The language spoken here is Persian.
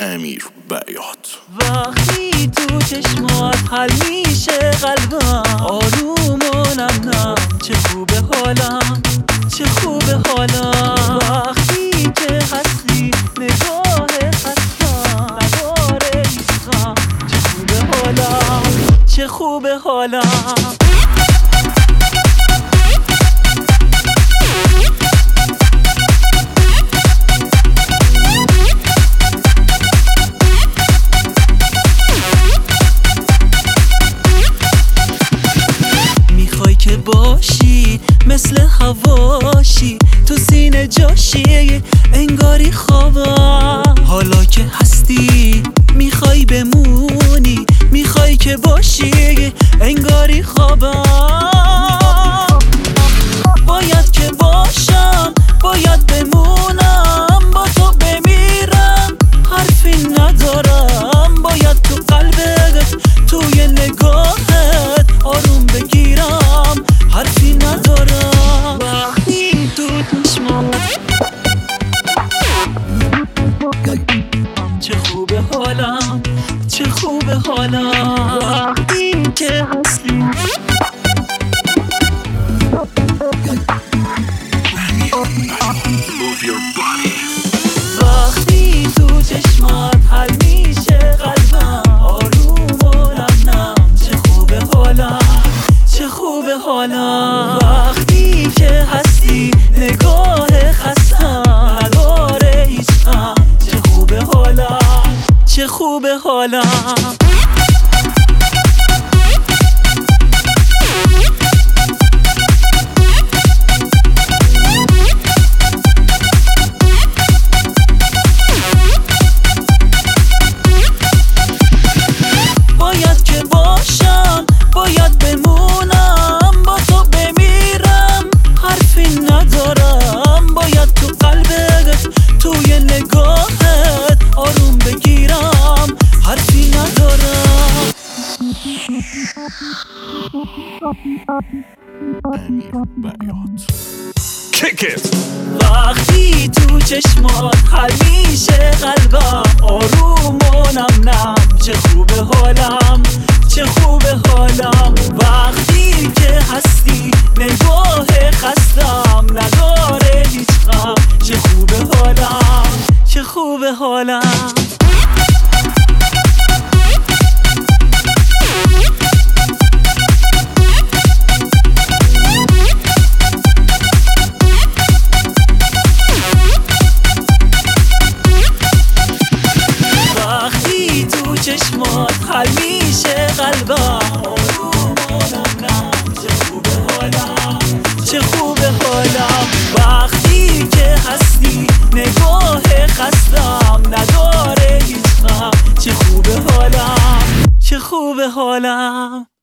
امیر بیات. وقتی تو چشمات حل میشه قلبم، آروم و نم چه خوبه حالم، چه خوبه حالم. وقتی که هستی نگاه خستم نداره عشقم، چه خوبه حالم، چه خوبه حالم. که باشی مثل هواشی، تو سینه جاشی انگاری خوابم. حالا که هستی میخوای بمونی، میخوای که باشی انگاری خوابم. باید که باشم، باید بمونم، با تو بمیرم حرفی ندارم. باید تو قلبت توی نگاهت آروم بگیرم حرفی ندارم. وقتی تو چشمات چه خوبه حالم، چه خوبه حالم. وقتی که هستی وقتی تو چشمات حل میشه قلبم، آروم و نم چه خوبه حالم، چه خوبه حالم. وقتی که هستی نگاه خستم نداره عشقم، چه خوبه حالم، چه خوبه حالم. باید که باشم، باید بمونم، با تو بمیرم حرفی ندارم. باید تو قلبت توی نگاهت آروم بگیرم حرفی ندارم. امیر بیات. Kick it. وقتی تو چشمات حل میشه قلبم، آروم و نم چه خوبه حالم، چه خوبه حالم. وقتی که هستی نگاه خستم نداره هیچ غم، چه خوبه حالم، چه خوبه حالم. چشمات حل میشه قلبم، آروم و نم چه خوبه حالم، چه خوبه حالم. وقتی که هستی نگاه خستم نداره هیچ غم، چه خوبه حالم، چه خوبه حالم.